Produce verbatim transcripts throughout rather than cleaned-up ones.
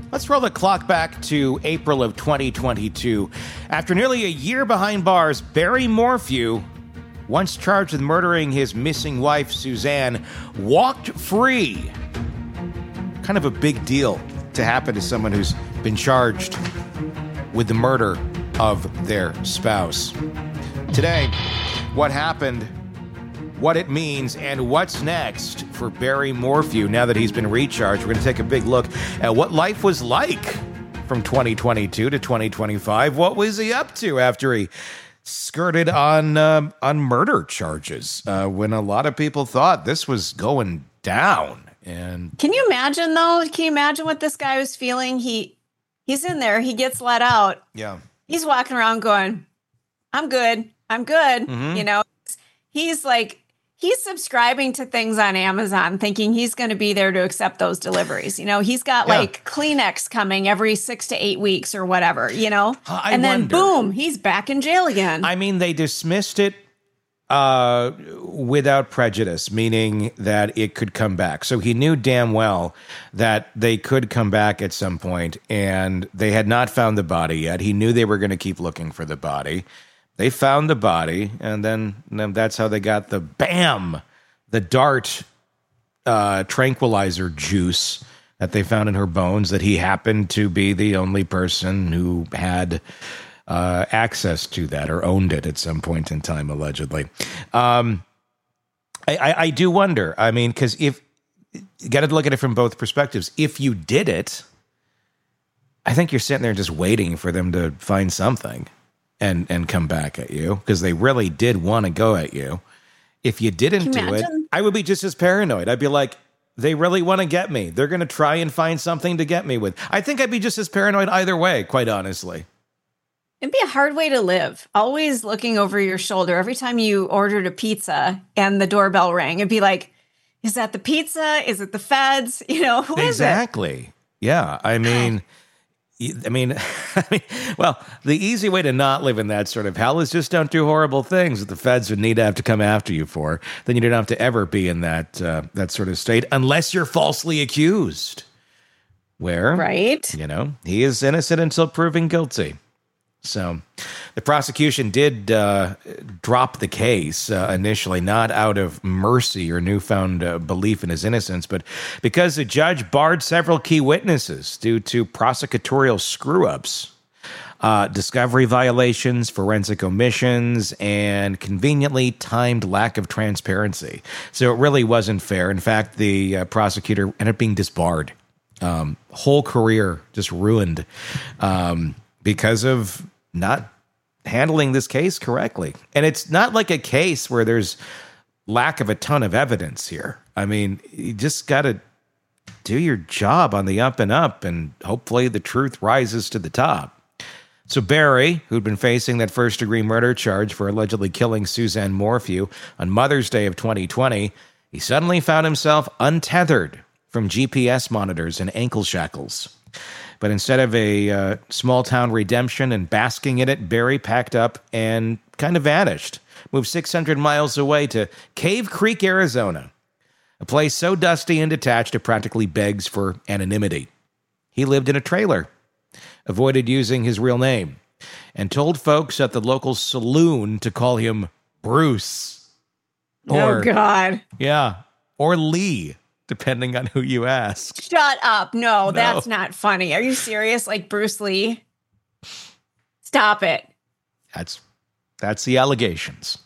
Let's roll the clock back to April of twenty twenty-two. After nearly a year behind bars, Barry Morphew, once charged with murdering his missing wife, Suzanne, walked free. Kind of a big deal to happen to someone who's been charged with the murder of their spouse. Today, what happened, what it means, and what's next for Barry Morphew now that he's been recharged. We're going to take a big look at what life was like from twenty twenty-two to twenty twenty-five. What was he up to after he skirted on uh, on murder charges uh, when a lot of people thought this was going down? And can you imagine, though? Can you imagine what this guy was feeling? He he's in there. He gets let out. Yeah. He's walking around going, I'm good. I'm good. Mm-hmm. You know, he's like, he's subscribing to things on Amazon thinking he's going to be there to accept those deliveries. You know, he's got yeah. like Kleenex coming every six to eight weeks or whatever, you know, I and then wonder. boom, he's back in jail again. I mean, they dismissed it uh, without prejudice, meaning that it could come back. So he knew damn well that they could come back at some point, and they had not found the body yet. He knew they were going to keep looking for the body. They found the body, and then, and then that's how they got the bam, the dart uh, tranquilizer juice that they found in her bones, that he happened to be the only person who had uh, access to that or owned it at some point in time, allegedly. Um, I, I, I do wonder, I mean, because if you got to look at it from both perspectives. If you did it, I think you're sitting there just waiting for them to find something and and come back at you, because they really did want to go at you. If you didn't do it, I would be just as paranoid. I'd be like, they really want to get me. They're going to try and find something to get me with. I think I'd be just as paranoid either way, quite honestly. It'd be a hard way to live. Always looking over your shoulder. Every time you ordered a pizza and the doorbell rang, it'd be like, is that the pizza? Is it the feds? You know, who is it? Exactly. Yeah. I mean... I mean, I mean, well, the easy way to not live in that sort of hell is just don't do horrible things that the feds would need to have to come after you for. Then you don't have to ever be in that uh, that sort of state unless you're falsely accused. Where, right? You know, he is innocent until proven guilty. So the prosecution did uh, drop the case uh, initially, not out of mercy or newfound uh, belief in his innocence, but because the judge barred several key witnesses due to prosecutorial screw-ups, uh, discovery violations, forensic omissions, and conveniently timed lack of transparency. So it really wasn't fair. In fact, the uh, prosecutor ended up being disbarred. Um, whole career just ruined um, because of not handling this case correctly. And it's not like a case where there's lack of a ton of evidence here. I mean, you just got to do your job on the up and up, and hopefully the truth rises to the top. So Barry, who'd been facing that first-degree murder charge for allegedly killing Suzanne Morphew on Mother's Day of twenty twenty, he suddenly found himself untethered from G P S monitors and ankle shackles. But instead of a uh, small-town redemption and basking in it, Barry packed up and kind of vanished, moved six hundred miles away to Cave Creek, Arizona, a place so dusty and detached it practically begs for anonymity. He lived in a trailer, avoided using his real name, and told folks at the local saloon to call him Bruce. Or, oh, God. Yeah, or Lee, depending on who you ask. Shut up. No, No. That's not funny. Are you serious? Like Bruce Lee? Stop it. That's that's the allegations.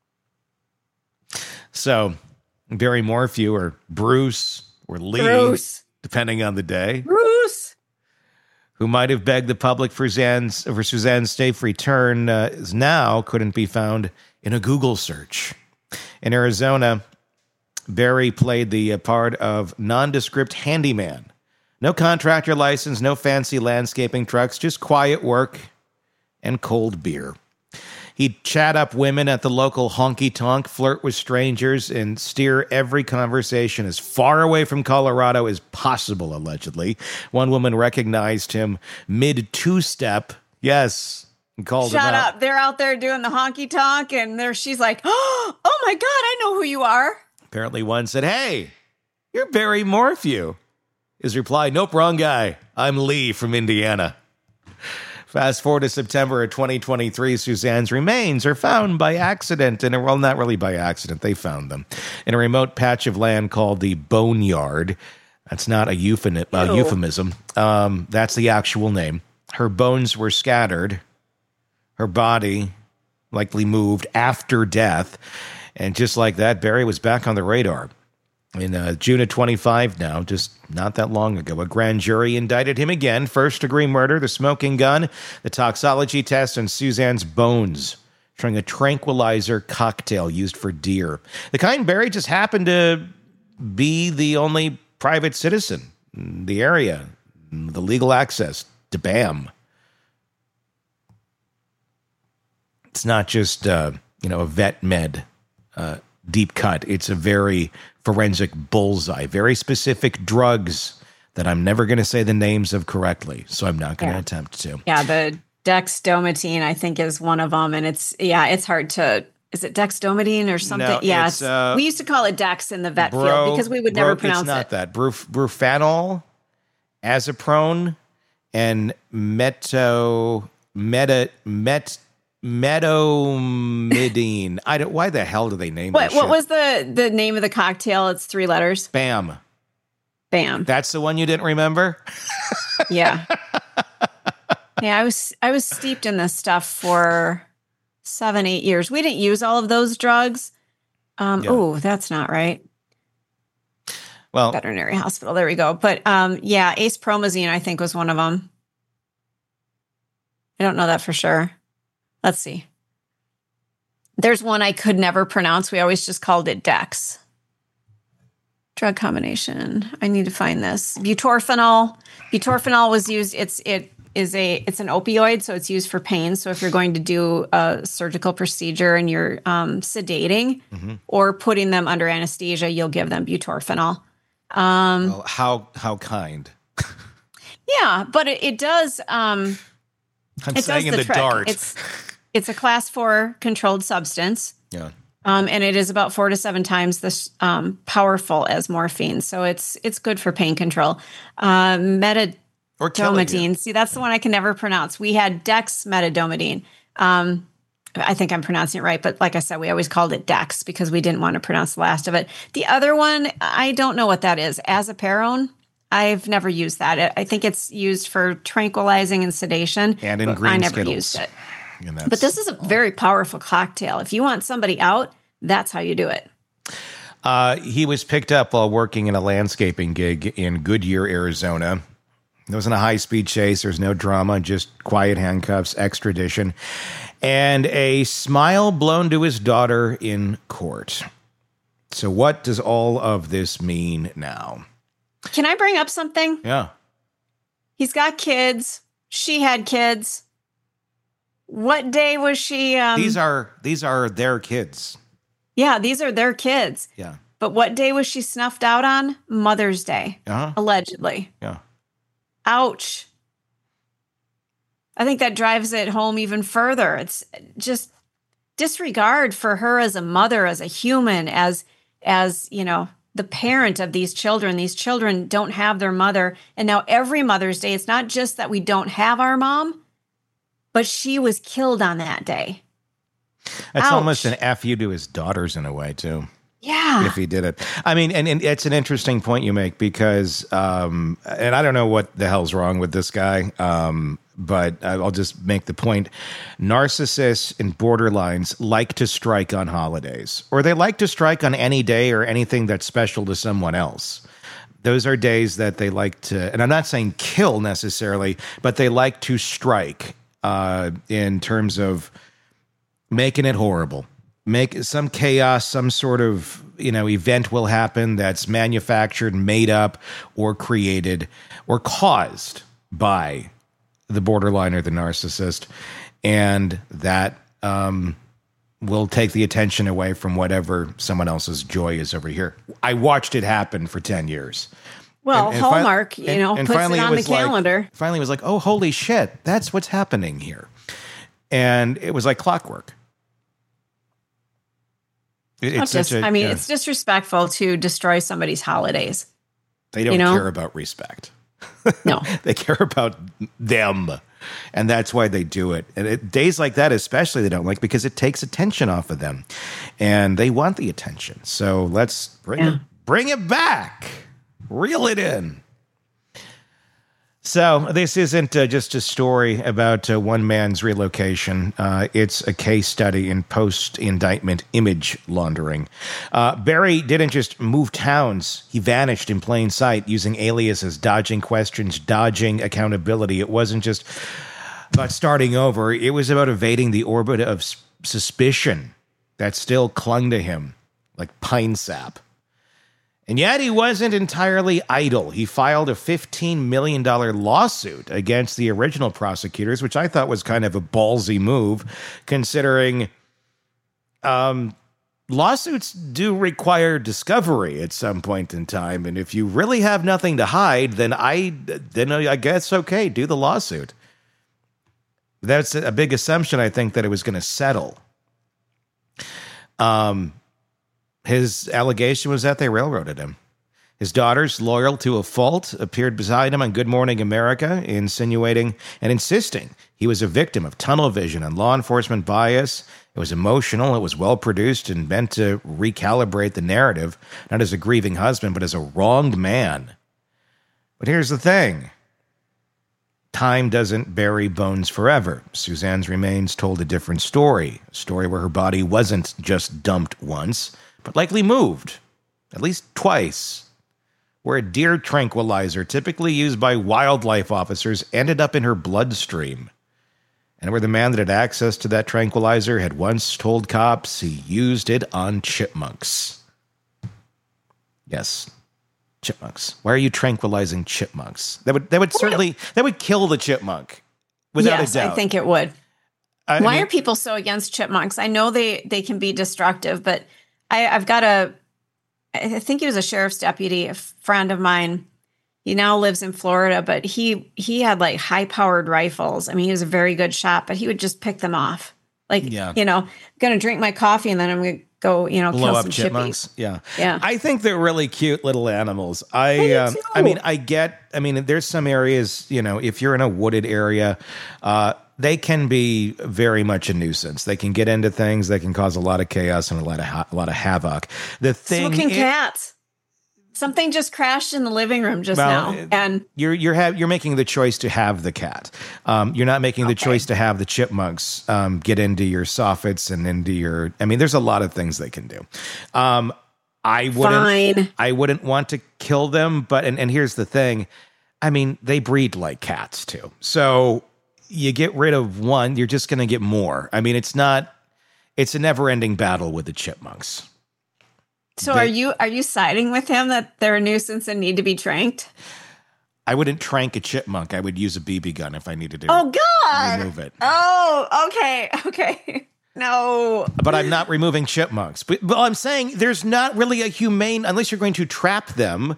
So, Barry Morphew or Bruce or Lee, Bruce. depending on the day, Bruce, who might have begged the public for Suzanne's, for Suzanne's safe return, uh, is now couldn't be found in a Google search. In Arizona, Barry played the part of nondescript handyman. No contractor license, no fancy landscaping trucks, just quiet work and cold beer. He'd chat up women at the local honky-tonk, flirt with strangers, and steer every conversation as far away from Colorado as possible, allegedly. One woman recognized him mid-two-step. Yes, and called him out. Shut up. They're out there doing the honky-tonk, and there she's like, oh, oh my God, I know who you are. Apparently one said, hey, you're Barry Morphew. His reply, nope, wrong guy. I'm Lee from Indiana. Fast forward to September of twenty twenty-three, Suzanne's remains are found by accident, and well, not really by accident, they found them in a remote patch of land called the Boneyard. That's not a euphemi- uh, euphemism. Um, that's the actual name. Her bones were scattered. Her body likely moved after death, and just like that, Barry was back on the radar. In uh, June of twenty-five now, just not that long ago, a grand jury indicted him again. First-degree murder, the smoking gun, the toxology test, and Suzanne's bones, showing a tranquilizer cocktail used for deer. The kind Barry just happened to be the only private citizen in the area, the legal access to B A M. It's not just, uh, you know, a vet med uh, deep cut. It's a very forensic bullseye, very specific drugs that I'm never going to say the names of correctly, so I'm not going to yeah. attempt to. Yeah, the dexdomitine, I think, is one of them, and it's, yeah, it's hard to, is it dexdomitine or something? No, yeah, it's, uh, we used to call it dex in the vet bro, field because we would bro, never pronounce it. It's not it. that. Bruf, brufanol, azaprone, and meto, meta, met, metomidine. I don't. Why the hell do they name what? This what shit? was the the name of the cocktail? It's three letters. B A M. B A M. That's the one you didn't remember? Yeah. Yeah, I was I was steeped in this stuff for seven, eight years. We didn't use all of those drugs. Um, Yeah. Oh, that's not right. Well, Veterinary hospital. There we go. But um, yeah, ace promazine, I think, was one of them. I don't know that for sure. Let's see. There's one I could never pronounce. We always just called it Dex. Drug combination. I need to find this. Butorphanol. Butorphanol was used. It's it is a it's an opioid, so it's used for pain. So if you're going to do a surgical procedure and you're um, sedating mm-hmm. or putting them under anesthesia, you'll give them butorphanol. Um, well, how how kind. yeah, but it, it does. Um, I'm it saying does in the, the trick. dart. It's it's a class four controlled substance. Yeah. Um, and it is about four to seven times this um, powerful as morphine. So it's it's good for pain control. Uh, Or killing you. metadomitine. See, that's the one I can never pronounce. We had dexmedetomidine. Um, I think I'm pronouncing it right, but like I said, we always called it Dex because we didn't want to pronounce the last of it. The other one, I don't know what that is. Azaparone. I've never used that. I think it's used for tranquilizing and sedation. And in green I never Skittles. used it. And But this is a very powerful cocktail. If you want somebody out, that's how you do it. Uh, he was picked up while working in a landscaping gig in Goodyear, Arizona. There wasn't a high-speed chase. There's no drama, just quiet handcuffs, extradition, and a smile blown to his daughter in court. So what does all of this mean now? Can I bring up something? Yeah. He's got kids. She had kids. What day was she? Um, These are these are their kids. yeah, these are their kids. Yeah. But what day was she snuffed out on? Mother's Day, Uh-huh. allegedly. Yeah. Ouch. I think that drives it home even further. It's just disregard for her as a mother, as a human, as as, you know, the parent of these children. These children don't have their mother. And now every Mother's Day, it's not just that we don't have our mom, but she was killed on that day. That's Ouch. almost an F you to his daughters in a way, too. Yeah. If he did it. I mean, and, and it's an interesting point you make because, um, and I don't know what the hell's wrong with this guy, um, but I'll just make the point. Narcissists and borderlines like to strike on holidays, or they like to strike on any day or anything that's special to someone else. Those are days that they like to, and I'm not saying kill necessarily, but they like to strike uh, in terms of making it horrible. Make some chaos, some sort of, you know, event will happen that's manufactured, made up, or created, or caused by the borderline or the narcissist, and that um, will take the attention away from whatever someone else's joy is over here. I watched it happen for ten years. Well, And- and Hallmark, fin- you know, and- and puts it finally on the was like- calendar. Finally, it was like, oh, holy shit, that's what's happening here. And it was like clockwork. It- Not it's such just- a- I mean, yeah. it's disrespectful to destroy somebody's holidays. They don't you know? care about respect. No. They care about them. And that's why they do it. And it, days like that especially they don't like because it takes attention off of them. And they want the attention. So let's bring Yeah. it bring it back. Reel it in. So this isn't uh, just a story about uh, one man's relocation. Uh, it's a case study in post-indictment image laundering. Uh, Barry didn't just move towns. He vanished in plain sight using aliases, dodging questions, dodging accountability. It wasn't just about starting over. It was about evading the orbit of s- suspicion that still clung to him like pine sap. And yet he wasn't entirely idle. He filed a fifteen million dollars lawsuit against the original prosecutors, which I thought was kind of a ballsy move, considering um, lawsuits do require discovery at some point in time. And if you really have nothing to hide, then I, then I guess, okay, do the lawsuit. That's a big assumption, I think, that it was going to settle. Um. His allegation was that they railroaded him. His daughters, loyal to a fault, appeared beside him on Good Morning America, insinuating and insisting he was a victim of tunnel vision and law enforcement bias. It was emotional, it was well-produced, and meant to recalibrate the narrative, not as a grieving husband, but as a wronged man. But here's the thing. Time doesn't bury bones forever. Suzanne's remains told a different story, a story where her body wasn't just dumped once, but likely moved, at least twice, where a deer tranquilizer typically used by wildlife officers ended up in her bloodstream, and where the man that had access to that tranquilizer had once told cops he used it on chipmunks. Yes, chipmunks. Why are you tranquilizing chipmunks? That would that would certainly that would kill the chipmunk, without yes, a doubt. I think it would. I Why mean, are people so against chipmunks? I know they they can be destructive, but I, I've got a, I think he was a sheriff's deputy, a friend of mine. He now lives in Florida, but he he had like high powered rifles. I mean, he was a very good shot, but he would just pick them off. Like, Yeah. you know, going to drink my coffee and then I'm going to go, you know, blow kill up some chipmunks. chippies. Yeah. Yeah. I think they're really cute little animals. I, I do um, too. I mean, I get, I mean, there's some areas, you know, if you're in a wooded area, uh, they can be very much a nuisance. They can get into things. They can cause a lot of chaos and a lot of ha- a lot of havoc. The thing, So can it- cats. Something just crashed in the living room just Well, now. And you're you're have you're making the choice to have the cat. Um, you're not making the Okay. choice to have the chipmunks um, get into your soffits and into your. I mean, there's a lot of things they can do. Um, I wouldn't. fine. I wouldn't want to kill them, but and, and here's the thing. I mean, they breed like cats too. So you get rid of one, you're just going to get more. I mean, it's not. It's a never-ending battle with the chipmunks. So They- are you are you siding with him that they're a nuisance and need to be tranked? I wouldn't trank a chipmunk. I would use a B B gun if I needed to Oh God. remove it. Oh, okay. Okay. No. But I'm not removing chipmunks. But, but I'm saying there's not really a humane, unless you're going to trap them.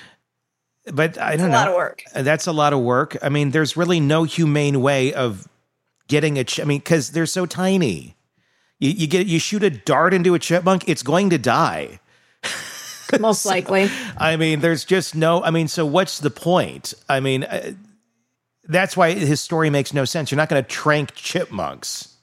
But I don't a know. lot of work. That's a lot of work. I mean, there's really no humane way of getting a. Ch- I mean, because they're so tiny. You, you get you shoot a dart into a chipmunk, it's going to die. Most likely. I mean, there's just no. I mean, so what's the point? I mean, uh, that's why his story makes no sense. You're not going to trank chipmunks.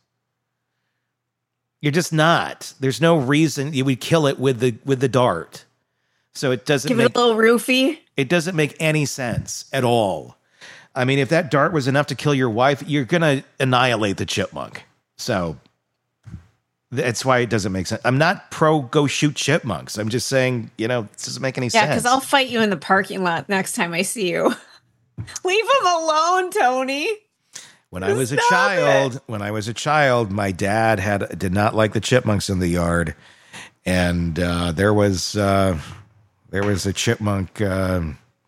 You're just not. There's no reason you would kill it with the with the dart. So it doesn't Give make it a little roofie. it doesn't make any sense at all. I mean, if that dart was enough to kill your wife, you're going to annihilate the chipmunk. So that's why it doesn't make sense. I'm not pro go shoot chipmunks. I'm just saying, you know, it doesn't make any Yeah, sense. because I'll fight you in the parking lot next time I see you. Leave him alone, Tony. When I was a Stop child, it. when I was a child, my dad had did not like the chipmunks in the yard, and uh, there was uh, there was a chipmunk uh,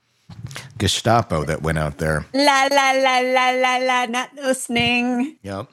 Gestapo that went out there. La la la la la la, not listening. Yep.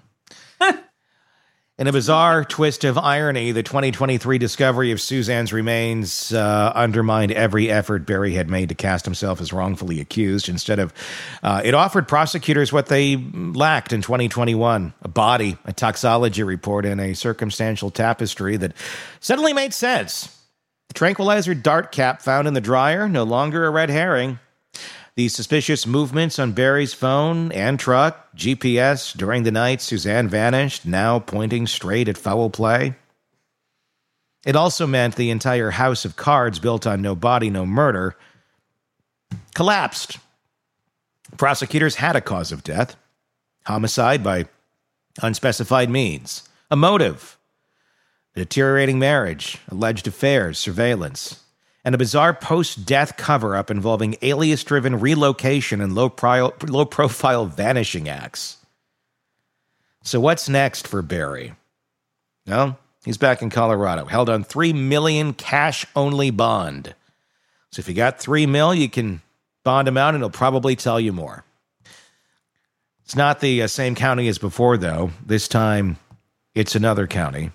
In a bizarre twist of irony, the twenty twenty-three discovery of Suzanne's remains uh, undermined every effort Barry had made to cast himself as wrongfully accused. Instead of, uh, it offered prosecutors what they lacked in twenty twenty-one, a body, a toxology report, and a circumstantial tapestry that suddenly made sense. The tranquilizer dart cap found in the dryer, no longer a red herring. The suspicious movements on Barry's phone and truck, G P S during the night Suzanne vanished, now pointing straight at foul play. It also meant the entire house of cards built on no body, no murder collapsed. Prosecutors had a cause of death: homicide by unspecified means, a motive, a deteriorating marriage, alleged affairs, surveillance, and a bizarre post-death cover-up involving alias-driven relocation and low-pro- low-profile vanishing acts. So what's next for Barry? Well, he's back in Colorado, held on three million dollars cash-only bond. So if you got three mil, you can bond him out, and he'll probably tell you more. It's not the uh, same county as before, though. This time, it's another county.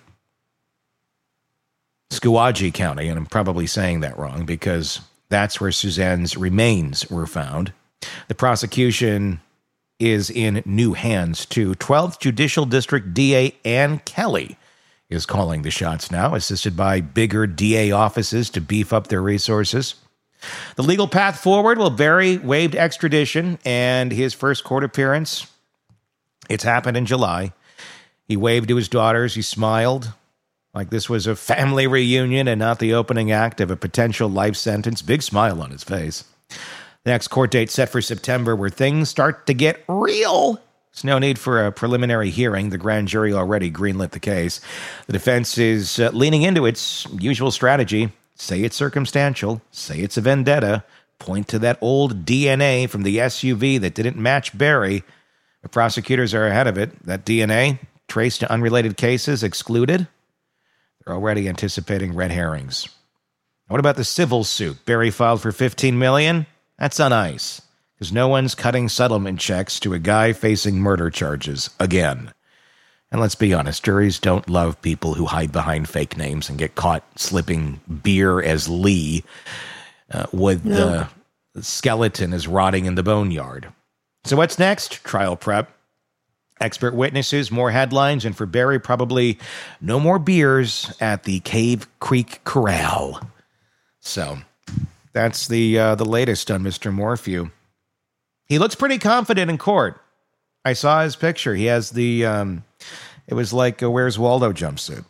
Skowhegan County, and I'm probably saying that wrong because that's where Suzanne's remains were found. The prosecution is in new hands, too. twelfth Judicial District D A Ann Kelly is calling the shots now, assisted by bigger D A offices to beef up their resources. The legal path forward will Barry waived extradition, and his first court appearance, it's happened in July. He waved to his daughters. He smiled like this was a family reunion and not the opening act of a potential life sentence. Big smile on his face. The next court date set for September, where things start to get real. There's no need for a preliminary hearing. The grand jury already greenlit the case. The defense is uh, leaning into its usual strategy. Say it's circumstantial. Say it's a vendetta. Point to that old D N A from the S U V that didn't match Barry. The prosecutors are ahead of it. That D N A, traced to unrelated cases, excluded. They're already anticipating red herrings. What about the civil suit Barry filed for fifteen million dollars? That's on ice, because no one's cutting settlement checks to a guy facing murder charges again. And let's be honest, juries don't love people who hide behind fake names and get caught slipping beer as Lee uh, with no. the skeleton is rotting in the boneyard. So what's next? Trial prep. Expert witnesses, more headlines, and for Barry, probably no more beers at the Cave Creek Corral. So that's the uh, the latest on Mister Morphew. He looks pretty confident in court. I saw his picture. He has the, um, it was like a Where's Waldo jumpsuit.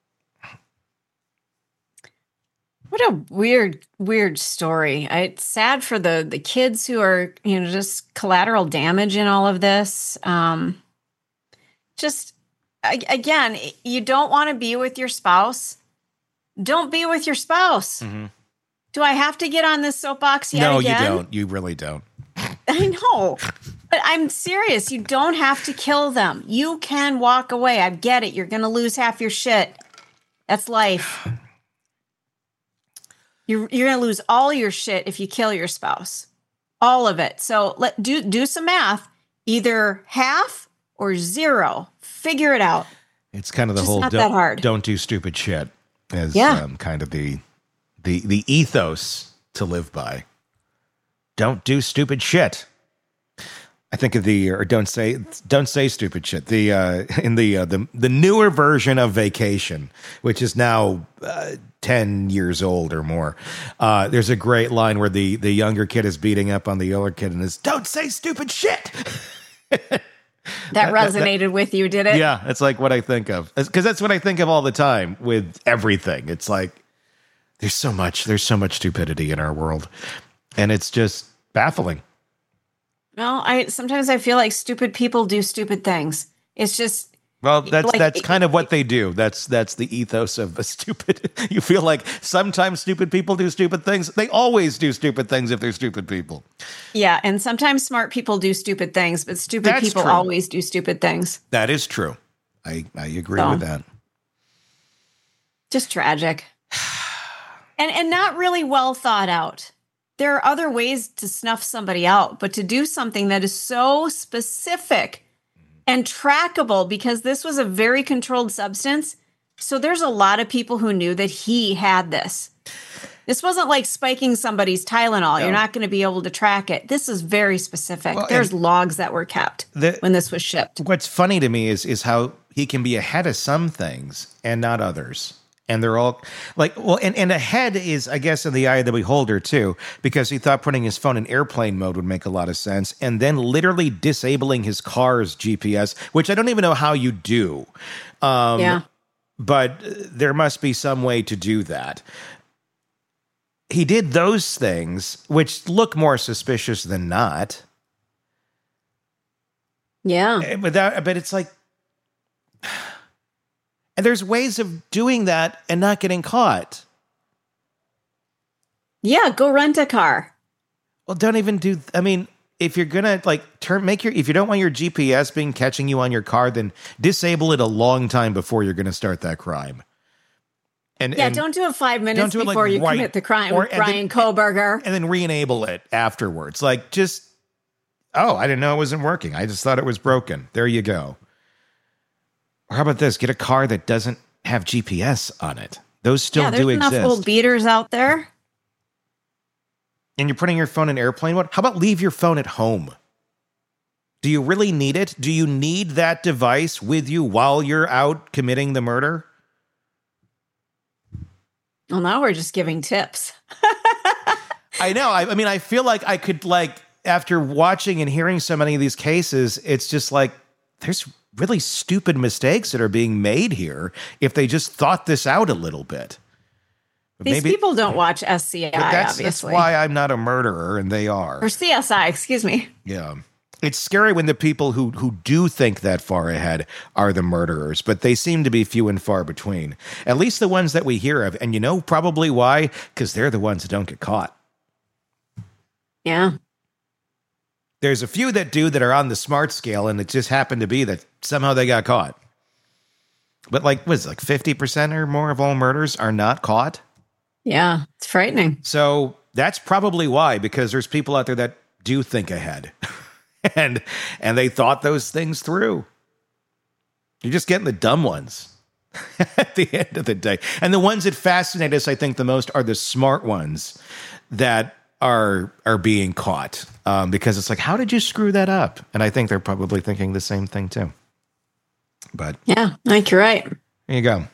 What a weird, weird story. I, it's sad for the the kids who are, you know, just collateral damage in all of this. Um, just, again, you don't want to be with your spouse. Don't be with your spouse. Mm-hmm. Do I have to get on this soapbox yet no, again? No, you don't. You really don't. I know. But I'm serious. You don't have to kill them. You can walk away. I get it. You're going to lose half your shit. That's life. You're, you're going to lose all your shit if you kill your spouse. All of it. So let do do some math. Either half or zero. Figure it out. It's kind of the Just whole not don't, that hard. don't do stupid shit as yeah. um, kind of the, the the ethos to live by. Don't do stupid shit. I think of the or don't say don't say stupid shit. The uh, in the uh, the the newer version of Vacation, which is now uh, ten years old or more. Uh, there's a great line where the the younger kid is beating up on the older kid and is, "Don't say stupid shit." that, that resonated that, with you, did it? Yeah, it's like what I think of, because that's what I think of all the time with everything. It's like there's so much there's so much stupidity in our world, and it's just baffling. No, I sometimes I feel like stupid people do stupid things. It's just well, that's like, that's it, kind of what they do. That's that's the ethos of the stupid. You feel like sometimes stupid people do stupid things. They always do stupid things if they're stupid people. Yeah, and sometimes smart people do stupid things, but stupid that's people true. always do stupid things. That is true. I I agree so, with that. Just tragic, and and not really well thought out. There are other ways to snuff somebody out, but to do something that is so specific and trackable, because this was a very controlled substance. So there's a lot of people who knew that he had this. This wasn't like spiking somebody's Tylenol. No. You're not going to be able to track it. This is very specific. Well, there's logs that were kept the, when this was shipped. What's funny to me is is how he can be ahead of some things and not others. And they're all like, well, and, and ahead is, I guess, in the eye of the beholder, too, because he thought putting his phone in airplane mode would make a lot of sense. And then literally disabling his car's G P S, which I don't even know how you do. Um, yeah. But there must be some way to do that. He did those things, which look more suspicious than not. Yeah. But, that, but it's like... And there's ways of doing that and not getting caught. Yeah, go rent a car. Well, don't even do... I mean, if you're going to, like, turn, make your... If you don't want your G P S being catching you on your car, then disable it a long time before you're going to start that crime. And Yeah, and don't do it five minutes do it, before like, you right, commit the crime, or- Brian and then- Koberger. And then re-enable it afterwards. Like, just... Oh, I didn't know it wasn't working. I just thought it was broken. There you go. Or how about this? Get a car that doesn't have G P S on it. Those still yeah, there's do enough exist. old beaters out there. And you're putting your phone in airplane mode? How about leave your phone at home? Do you really need it? Do you need that device with you while you're out committing the murder? Well, now we're just giving tips. I know. I, I mean, I feel like I could, like, after watching and hearing so many of these cases, it's just like, there's really stupid mistakes that are being made here if they just thought this out a little bit. But These maybe, people don't watch S C I, but that's, obviously. that's why I'm not a murderer, and they are. Or C S I, excuse me. Yeah. It's scary when the people who, who do think that far ahead are the murderers, but they seem to be few and far between. At least the ones that we hear of. And you know probably why? Because they're the ones that don't get caught. Yeah. There's a few that do that are on the smart scale, and it just happened to be that somehow they got caught. But like, what is it, like fifty percent or more of all murders are not caught? Yeah, it's frightening. So that's probably why, because there's people out there that do think ahead. and and they thought those things through. You're just getting the dumb ones at the end of the day. And the ones that fascinate us, I think, the most are the smart ones that are are being caught, um, because it's like, how did you screw that up? And I think they're probably thinking the same thing too. But yeah, I think you're right. There you go.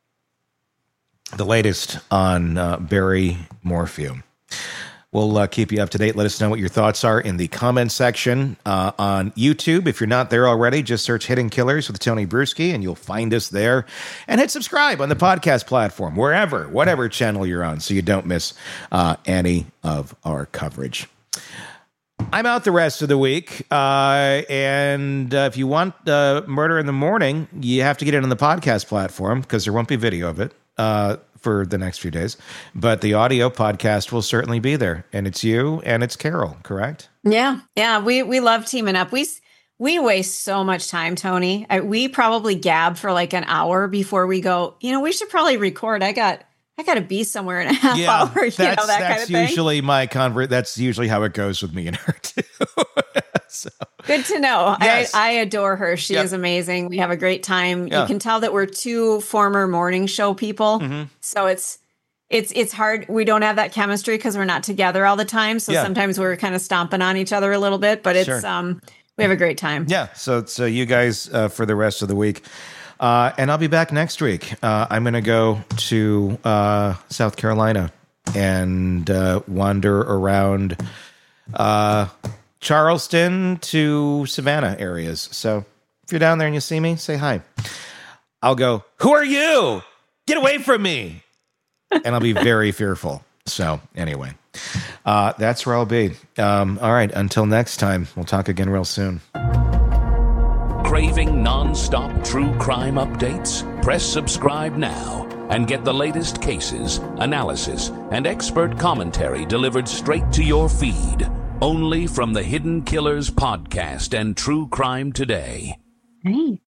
The latest on uh, Barry Morphew. We'll uh, keep you up to date. Let us know what your thoughts are in the comment section uh, on YouTube. If you're not there already, just search Hidden Killers with Tony Bruschi, and you'll find us there. And hit subscribe on the podcast platform, wherever, whatever channel you're on, so you don't miss uh, any of our coverage. I'm out the rest of the week, uh, and uh, if you want uh, Murder in the Morning, you have to get it on the podcast platform, because there won't be video of it uh, for the next few days. But the audio podcast will certainly be there, and it's you and it's Carol, correct? Yeah, yeah, we we love teaming up. We s- we waste so much time, Tony. I, we probably gab for like an hour before we go, you know, we should probably record. I got I got to be somewhere in a half Yeah, hour, you that's, know, that that's kind of thing. usually my convert. That's usually how it goes with me and her too. So. Good to know. Yes. I, I adore her. She Yep. is amazing. We have a great time. Yeah. You can tell that we're two former morning show people. Mm-hmm. So it's it's it's hard. We don't have that chemistry because we're not together all the time. So Yeah. sometimes we're kind of stomping on each other a little bit, but it's Sure. um we have a great time. Yeah, so so you guys uh, for the rest of the week. Uh, and I'll be back next week. Uh, I'm going to go to uh, South Carolina and uh, wander around uh, Charleston to Savannah areas. So if you're down there and you see me, say hi. I'll go, who are you? Get away from me. And I'll be very fearful. So anyway, uh, that's where I'll be. Um, all right, until next time, we'll talk again real soon. Craving non-stop true crime updates? Press subscribe now and get the latest cases, analysis, and expert commentary delivered straight to your feed. Only from the Hidden Killers podcast and True Crime Today. Hey.